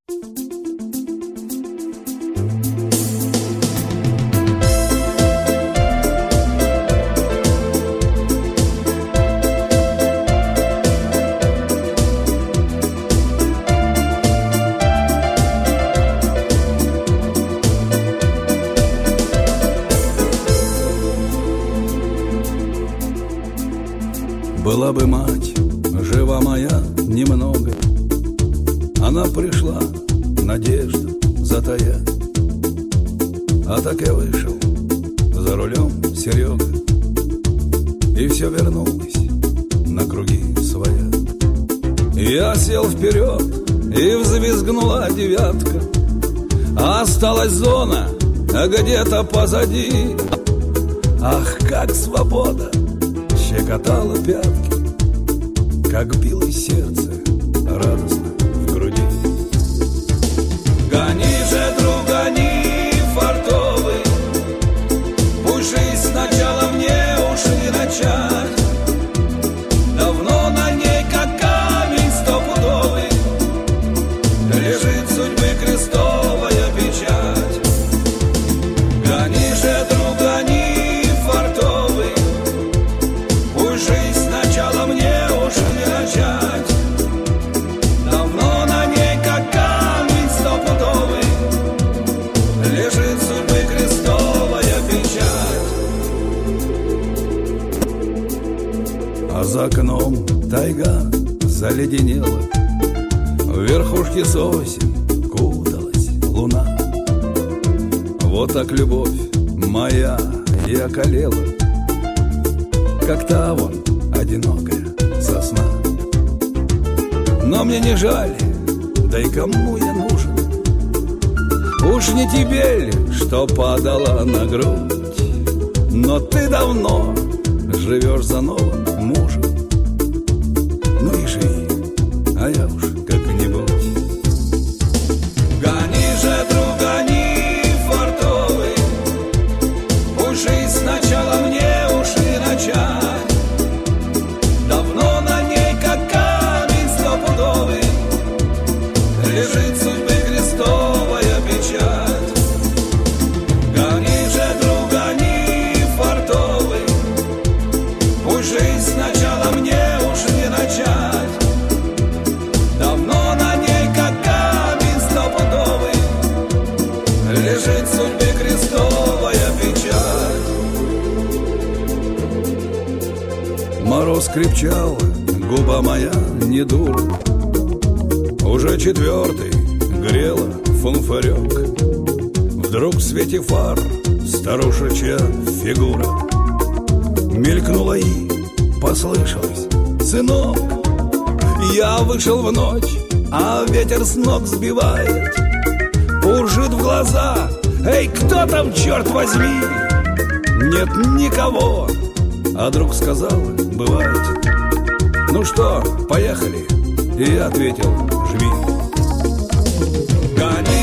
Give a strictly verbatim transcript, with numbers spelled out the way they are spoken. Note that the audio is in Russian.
Была бы мать жива моя немного, она пришла надежду затаять. А так я вышел за рулем Серега, и все вернулось на круги своя. Я сел вперед, и взвизгнула девятка, а осталась зона где-то позади. Ах, как свобода щекотала пятки, как билось сердце радостно в груди. Гони же, друг, гони, фартовый, пусть жизнь сначала мне уж не начать. Давно на ней, как камень стопудовый, лежит судьбы крестовая печать. Гони же, друг, гони, фартовый, пусть жизнь сначала мне уж не начать. Давно на ней, как камень стопудовый, лежит судьбы крестовая печать. А за окном тайга заледенела, в верхушке сосен куталась луна. Вот так любовь моя и околела, как та вон одинокая сосна. Но мне не жаль, да и кому я нужен? Уж не тебе ли, что падала на грудь? Но ты давно живешь за новым мужем. Ну и живи, а я уж как-нибудь. Гони же, друг, гони, фартовый, пусть жизнь сначала мне уж не начать. Давно на ней, как камень стопудовый, лежит судьбы крестовая печать. Гони же, друг, гони, фартовый, пусть жизнь сначала мне уж не начать. Давно на ней, как камень стопудовый, лежит судьбы крестовая печать. Мороз крепчал, губа моя не дура, уже четвертый грела фонфарек. Вдруг в свете фар старушечья фигура мелькнула и послышалось: сынок. Я вышел в ночь, а ветер с ног сбивает, уржит в глаза: эй, кто там, черт возьми? Нет никого. А друг сказал: бывает. Ну что, поехали? И я ответил: жми. Гони